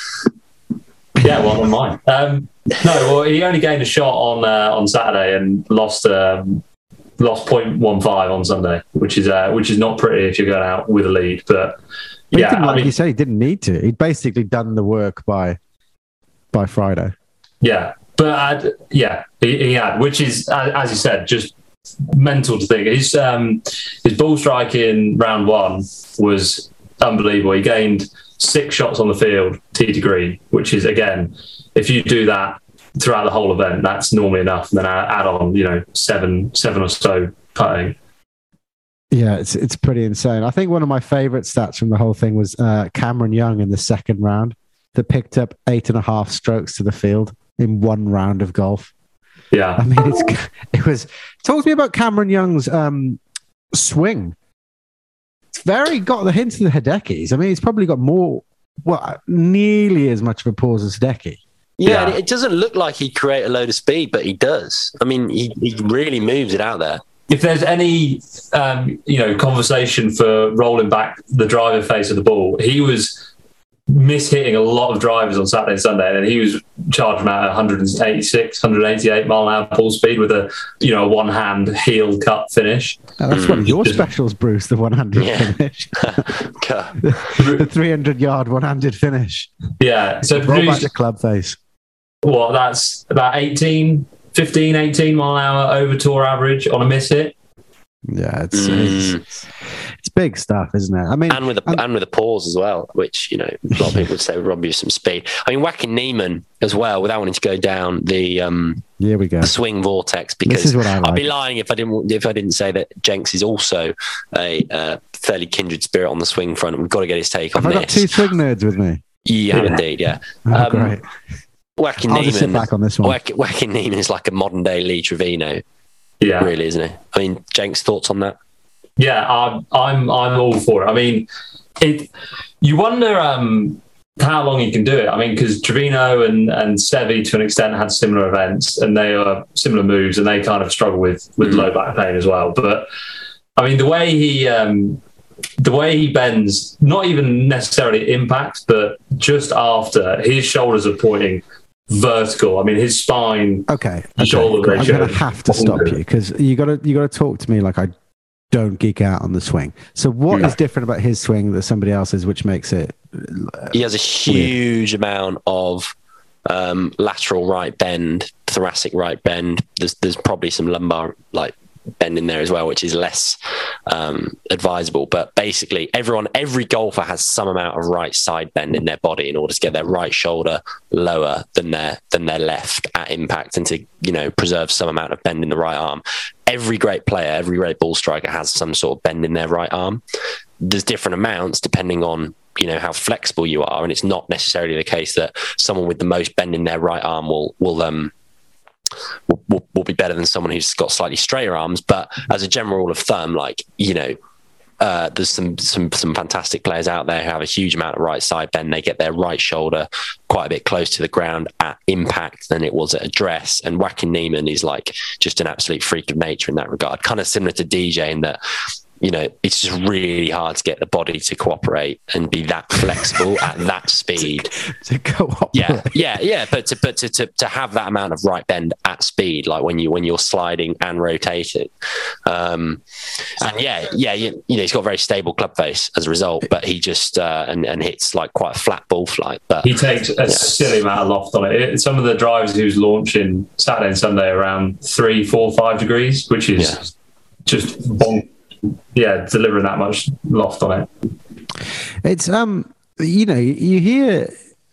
Yeah, well, on mine. Um, no, well, he only gained a shot on uh, on Saturday and lost um, lost point one five on Sunday, which is uh, which is not pretty if you're going out with a lead. But He yeah, didn't, I like mean, you said, he didn't need to. He'd basically done the work by by Friday. yeah, but I'd, yeah, he, he had, which is as, as you said, just mental to think. His um, his ball strike in round one was unbelievable. He gained six shots on the field, tee to green, which is again, if you do that throughout the whole event, that's normally enough. And then add on, you know, seven, seven or so putting. Yeah, it's it's pretty insane. I think one of my favourite stats from the whole thing was uh, Cameron Young in the second round that picked up eight and a half strokes to the field in one round of golf. Yeah, I mean, it's it was. Talk to me about Cameron Young's um, swing. It's very got the hints of the Hideki's. I mean, he's probably got more, well, nearly as much of a pause as Hideki. Yeah, Yeah. it doesn't look like he'd create a load of speed, but he does. I mean, he, he really moves it out there. if there's any um, you know conversation for rolling back the driver face of the ball, he was mishitting a lot of drivers on Saturday and Sunday, and he was charging out one eighty-six, one eighty-eight mile an hour ball speed with a you know one hand heel cut finish. Now, that's one of your specials, Bruce. The one-handed Yeah. finish, the three hundred yard one-handed finish. Yeah, so Roll back the club face. what that's about eighteen, fifteen, eighteen mile an hour over tour average on a miss hit. Yeah, it's, Mm. it's it's big stuff, isn't it? I mean, and with a and- and with a pause as well, which you know a lot of people would say would rob you of some speed. I mean, Wacken Neiman as well, without wanting to go down the um, here we go. the swing vortex, This because is what I like. I'd be lying if I didn't if I didn't say that Jenks is also a uh, fairly kindred spirit on the swing front. We've got to get his take on Have I got this. two swing nerds with me? You have indeed, yeah. Oh, Um, great. Wacken I'll just sit back Neiman, on this one. Wacken, Wacken Neiman is like a modern day Lee Trevino, Yeah, really, isn't it? I mean, Jenks, thoughts on that? yeah, I'm I'm I'm all for it. I mean, it. You wonder um, how long he can do it. I mean, because Trevino and and Sevi to an extent had similar events, and they are similar moves, and they kind of struggle with with Mm. low back pain as well. But I mean, the way he um, the way he bends, not even necessarily impact, but just after his shoulders are pointing vertical. I mean, his spine. Okay, The okay. shoulder I'm ratio going to is have to stop bonkers. you because you got to you got to talk to me like I don't geek out on the swing. So, what is Yeah. different about his swing that somebody else's, which makes it? He has a huge amount of um, lateral right bend, thoracic right bend. There's there's probably some lumbar like bend in there as well, which is less um, advisable. But basically, everyone, every golfer has some amount of right side bend in their body in order to get their right shoulder lower than their than their left at impact, and to you know preserve some amount of bend in the right arm. Every great player, every great ball striker has some sort of bend in their right arm. There's different amounts depending on you know how flexible you are, and it's not necessarily the case that someone with the most bend in their right arm will will um will, will, will be better than someone who's got slightly straighter arms. But as a general rule of thumb, like you know uh, there's some some some fantastic players out there who have a huge amount of right side bend. They get their right shoulder quite a bit close to the ground at impact than it was at address. And Wacken Neiman is like just an absolute freak of nature in that regard. Kind of similar to D J in that, you know, it's just really hard to get the body to cooperate and be that flexible at that speed. To go up. Yeah, yeah, yeah. But to but to, to to have that amount of right bend at speed, like when you when you're sliding and rotating, um, and yeah, yeah, you, you know, he's got a very stable club face as a result. But he just uh, and and hits like quite a flat ball flight. But He takes a silly amount of loft on it. it. Some of the drivers he was launching Saturday and Sunday around three, four, five degrees, which is Yeah. just bonk, yeah, delivering that much loft on it. It's um, you know, you hear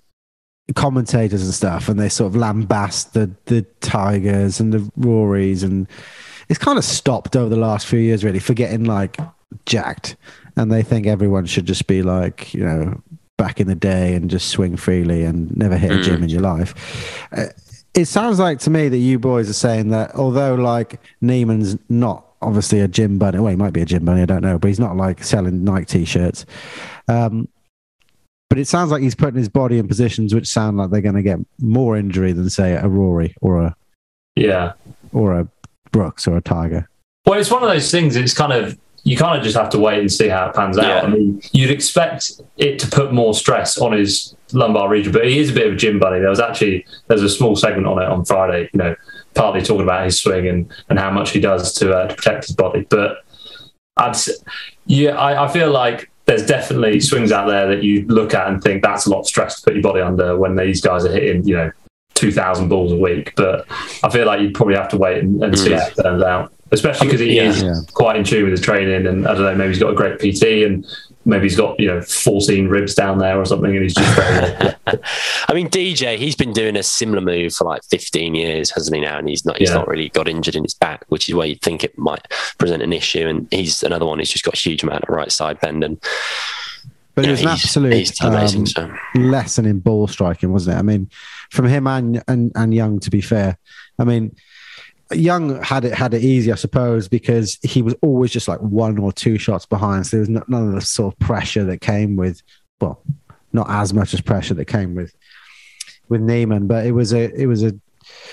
commentators and stuff, and they sort of lambast the the Tigers and the Rorys, and it's kind of stopped over the last few years, really, for getting like jacked, and they think everyone should just be like, you know, back in the day and just swing freely and never hit a gym in your life. Uh, it sounds like to me that you boys are saying that although like Neiman's not obviously a gym bunny, well, he might be a gym bunny, I don't know, but he's not like selling Nike t-shirts. Um, but it sounds like he's putting his body in positions which sound like they're going to get more injury than, say, a Rory or a yeah or a Brooks or a Tiger. Well, it's one of those things. It's kind of you kind of just have to wait and see how it pans Yeah. out. I mean, you'd expect it to put more stress on his lumbar region, but he is a bit of a gym bunny. There was actually there's a small segment on it on Friday, you know, partly talking about his swing and, and how much he does to, uh, to protect his body. But I'd yeah, I, I feel like there's definitely swings out there that you look at and think that's a lot of stress to put your body under when these guys are hitting, you know, two thousand balls a week. But I feel like you'd probably have to wait and, and see how it turns out, especially because he Yeah. is Yeah. quite in tune with his training. And I don't know, maybe he's got a great P T and maybe he's got, you know, fourteen ribs down there or something, and he's just very I mean, D J, he's been doing a similar move for like fifteen years, hasn't he now? And he's not he's Yeah. not really got injured in his back, which is where you'd think it might present an issue. And he's another one who's just got a huge amount of right side bend. And But yeah, it was an he's- absolute he's amazing. um, So lesson in ball striking, wasn't it? I mean, from him and, and and Young, to be fair. I mean, Young had it had it easy, I suppose, because he was always just like one or two shots behind. So there was no, none of the sort of pressure that came with, well, not as much as pressure that came with with Neiman. But it was a it was a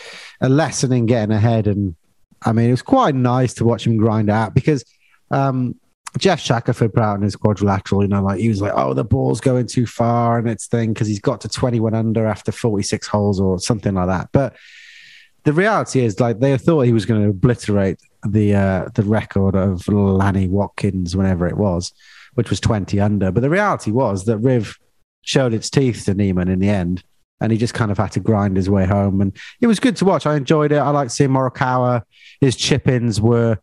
a lesson in getting ahead. And I mean, it was quite nice to watch him grind out because um, Jeff Shackelford put out in his quadrilateral, you know, like he was like, oh, the ball's going too far and it's thing because he's got to twenty-one under after forty-six holes or something like that. But the reality is, like, they thought he was going to obliterate the uh, the record of Lanny Watkins whenever it was, which was twenty under. But the reality was that Riv showed its teeth to Neiman in the end, and he just kind of had to grind his way home. And it was good to watch. I enjoyed it. I liked seeing Morikawa. His chip-ins were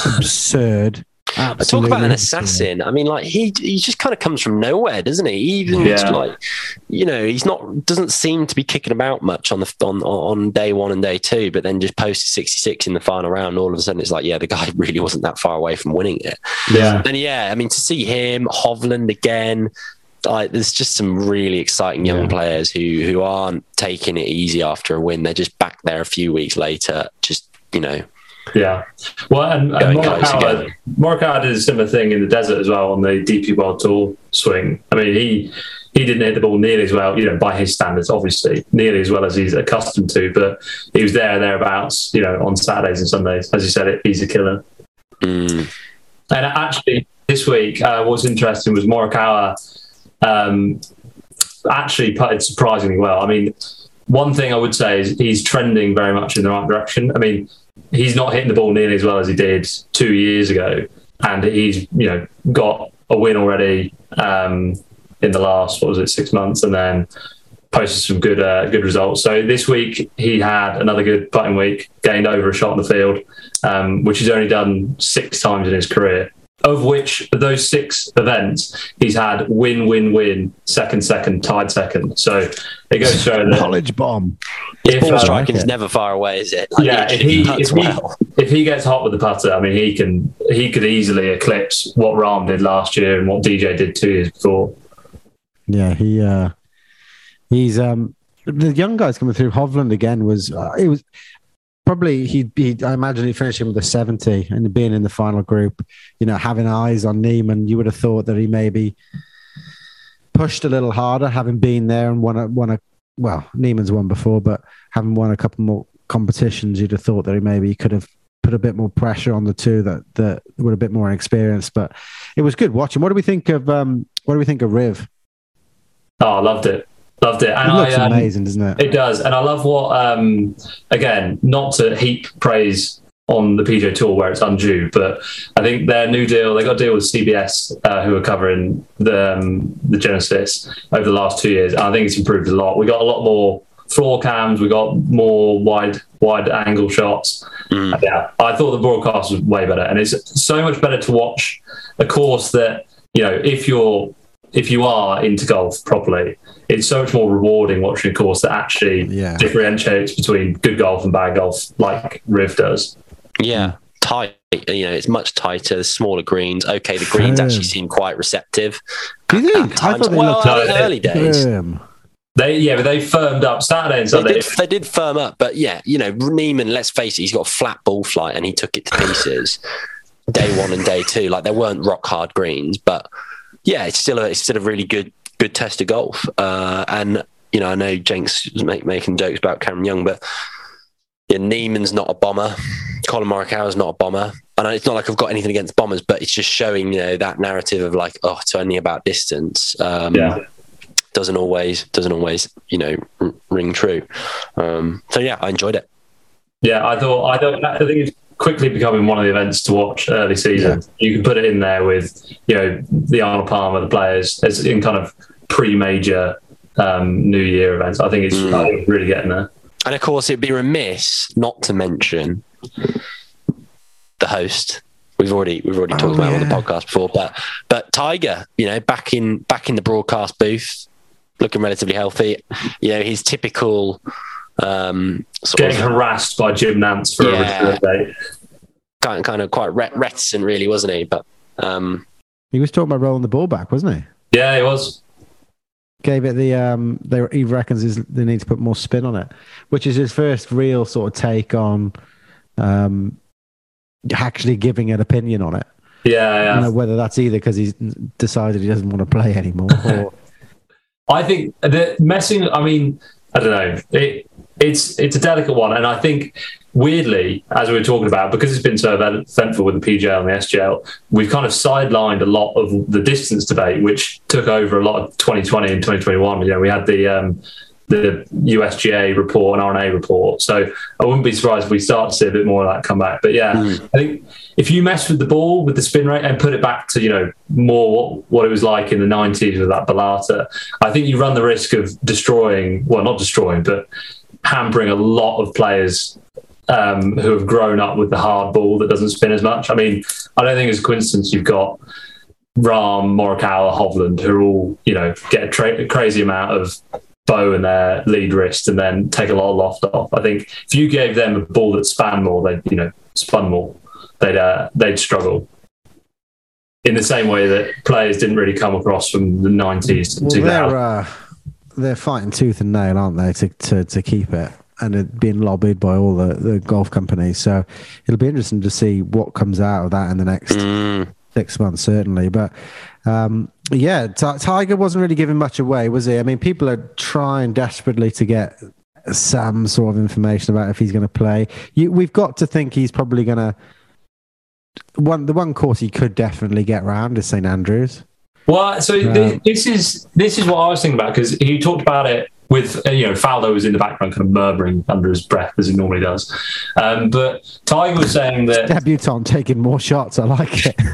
absurd. I talk Absolutely about an absurd. assassin. I mean, like he he just kind of comes from nowhere, doesn't he? Even Yeah. like, you know, he's not doesn't seem to be kicking about much on the on on day one and day two, but then just posted sixty-six in the final round. All of a sudden, it's like, yeah, the guy really wasn't that far away from winning it. yeah. And yeah, I mean, to see him, Hovland again, like there's just some really exciting young Yeah. players who who aren't taking it easy after a win. They're just back there a few weeks later, just you know. Yeah. Well, and, and Going close Morikawa, again. Morikawa did a similar thing in the desert as well on the D P World Tour swing. I mean, he he didn't hit the ball nearly as well, you know, by his standards, obviously, nearly as well as he's accustomed to, but he was there, thereabouts, you know, on Saturdays and Sundays. As you said, it, he's a killer. Mm. And actually, this week, uh, what's interesting was Morikawa um, actually putted surprisingly well. I mean, one thing I would say is he's trending very much in the right direction. I mean, he's not hitting the ball nearly as well as he did two years ago, and he's you know got a win already um, in the last what was it six months, and then posted some good uh, good results. So this week he had another good putting week, gained over a shot in the field, um, which he's only done six times in his career. Of which, of those six events, he's had win, win, win, second, second, tied second. So it goes to show that Knowledge bomb. if, Ball uh, striking's it. never far away, is it? Like, yeah, if he, he, puts if, he, well. if he gets hot with the putter, I mean, he can he could easily eclipse what Rahm did last year and what D J did two years before. Yeah, he uh, he's um the young guys coming through. Hovland again was uh, it was probably he he I imagine he finished him with a seventy and being in the final group. You know, having eyes on Neiman, you would have thought that he maybe pushed a little harder, having been there and won a won a well, Neiman's won before, but having won a couple more competitions, you'd have thought that he maybe could have put a bit more pressure on the two that that were a bit more inexperienced. But it was good watching. What do we think of um what do we think of Riv? Oh, I loved it. Loved it. And It looks I, um, amazing, doesn't it? It does. And I love what, um, again, not to heap praise on the P G A Tour where it's undue, but I think their new deal, they got a deal with C B S uh, who are covering the um, the Genesis over the last two years. And I think it's improved a lot. We got a lot more floor cams, we got more wide wide angle shots. Mm. Yeah, I thought the broadcast was way better, and it's so much better to watch a course that, you know, if you're if you are into golf properly, it's so much more rewarding watching a course that actually Yeah. differentiates between good golf and bad golf, like Riv does. Yeah, tight. You know, it's much tighter. There's smaller greens. Okay, the greens Firm. actually seem quite receptive. Do you at- think? at I times. thought they well, looked in the early days. firm. They yeah, but they firmed up Saturday and They Sunday. did, they did firm up, but yeah, you know, Neiman, let's face it, he's got a flat ball flight and he took it to pieces day one and day two. Like, there weren't rock hard greens, but yeah, it's still a, it's still a really good good test of golf. Uh, and, you know, I know Jenks was make, making jokes about Cameron Young, but yeah, Neiman's not a bomber. Colin Morikawa's not a bomber. And it's not like I've got anything against bombers, but it's just showing, you know, that narrative of like, oh, it's only about distance. Um, Yeah. Doesn't always, doesn't always, you know, r- ring true. Um, so yeah, I enjoyed it. Yeah, I thought I thought I think it's quickly becoming one of the events to watch early season. You can put it in there with, you know, the Arnold Palmer, the players, as in kind of pre-major um, New Year events. I think it's, Mm. I think it's really getting there. And of course, it'd be remiss not to mention the host. We've already we've already Oh, talked about it on the yeah. podcast before, but but Tiger, you know, back in back in the broadcast booth, looking relatively healthy. You know, his typical um, sort Getting of harassed by Jim Nance for Yeah. a birthday. kind, kind of quite ret- reticent, really, wasn't he? But um, He was talking about rolling the ball back, wasn't he? Yeah, it was. Gave it the um. They he reckons is they need to put more spin on it, which is his first real sort of take on um actually giving an opinion on it. Yeah, I yeah. don't know whether that's either because he's decided he doesn't want to play anymore, or I think the messing. I mean, I don't know. It, it's it's a delicate one, and I think weirdly, as we were talking about, because it's been so eventful with the P G L and the S G L, we've kind of sidelined a lot of the distance debate, which took over a lot of twenty twenty and twenty twenty-one. You know, we had the um, the U S G A report and R N A report, so I wouldn't be surprised if we start to see a bit more of that come back. But yeah, Mm. I think if you mess with the ball, with the spin rate, and put it back to, you know, more what, what it was like in the nineties with that Balata, I think you run the risk of destroying, well, not destroying, but hampering a lot of players um, who have grown up with the hard ball that doesn't spin as much. I mean, I don't think it's a coincidence you've got Rahm, Morikawa, Hovland, who are all, you know, get a, tra- a crazy amount of bow in their lead wrist and then take a lot of loft off. I think if you gave them a ball that span more, they, you know, spun more, they'd uh, they'd struggle. In the same way that players didn't really come across from the nineties to well, two thousand. they're uh, they're fighting tooth and nail, aren't they, to to, to keep it, and it being lobbied by all the, the golf companies. So it'll be interesting to see what comes out of that in the next mm, six months, certainly. But um, yeah, T- Tiger wasn't really giving much away, was he? I mean, people are trying desperately to get some sort of information about if he's going to play. You, we've got to think he's probably going to. One the one course he could definitely get round is Saint Andrews. Well, so Um, th- this is this is what I was thinking about, because he talked about it with, uh, you know, Faldo was in the background kind of murmuring under his breath as he normally does. Um, but Tiger was saying that Debutant taking more shots. I like it.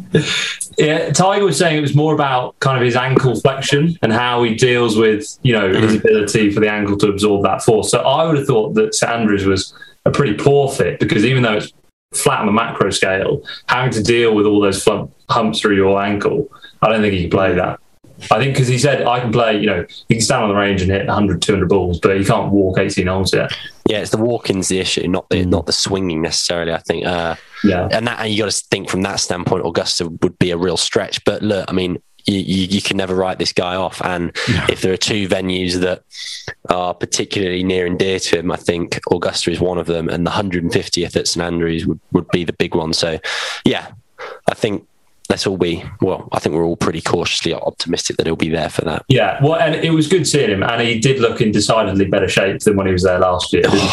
yeah, Tiger was saying it was more about kind of his ankle flexion and how he deals with, you know, his ability for the ankle to absorb that force. So I would have thought that Saint Andrews was a pretty poor fit, because even though it's flat on a macro scale, having to deal with all those flump, humps through your ankle, I don't think he can play that. I think because he said, I can play, you know, you can stand on the range and hit one hundred, two hundred balls, but you can't walk eighteen holes yet. yeah, it's the walking's the issue, not the not the swinging necessarily. I think, uh, Yeah. and that and you got to think from that standpoint, Augusta would be a real stretch. But look, I mean, you, you, you can never write this guy off. And if there are two venues that are particularly near and dear to him, I think Augusta is one of them, and the one hundred fiftieth at Saint Andrews would, would be the big one. So, yeah, I think let's all be, well, I think we're all pretty cautiously optimistic that he'll be there for that. Yeah, well, and it was good seeing him, and he did look in decidedly better shape than when he was there last year. Didn't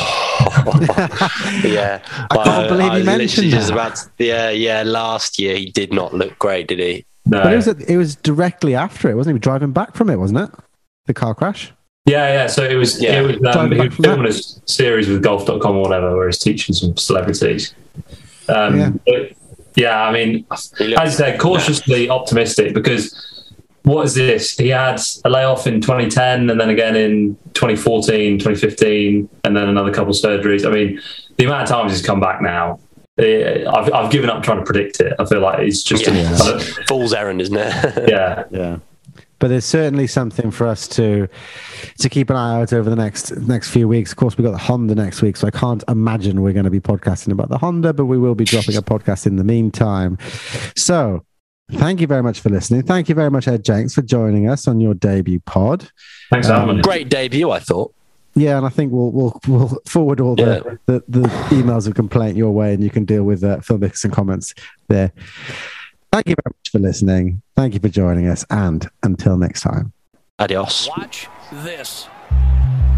he? yeah, I can't believe he was mentioned literally just that. about to- yeah, yeah. Last year he did not look great, did he? No. But it was it was directly after it, wasn't he? Driving back from it, wasn't it? The car crash. Yeah, yeah. So it was, Yeah. it was um, Driving he back was from filming a that. s- series with golf dot com or whatever, where he's teaching some celebrities. Um, Yeah. but, yeah, I mean, He as looked- I said, cautiously optimistic, because what is this? He had a layoff in twenty ten and then again in twenty fourteen, twenty fifteen, and then another couple of surgeries. I mean, the amount of times he's come back now, I've, I've given up trying to predict it. I feel like it's just yeah. a kind of, fool's errand, isn't it? yeah. Yeah. But there's certainly something for us to to keep an eye out over the next next few weeks. Of course, we've got the Honda next week, so I can't imagine we're going to be podcasting about the Honda, but we will be dropping a podcast in the meantime. So thank you very much for listening. Thank you very much, Ed Jenks, for joining us on your debut pod. Thanks, Um, Alan. Great debut, I thought. Yeah, and I think we'll we'll, we'll forward all the, Yeah. the, the emails of complaint your way, and you can deal with uh, Phil Mickelson comments there. Thank you very much for listening. Thank you for joining us, and until next time. Adios. Watch this.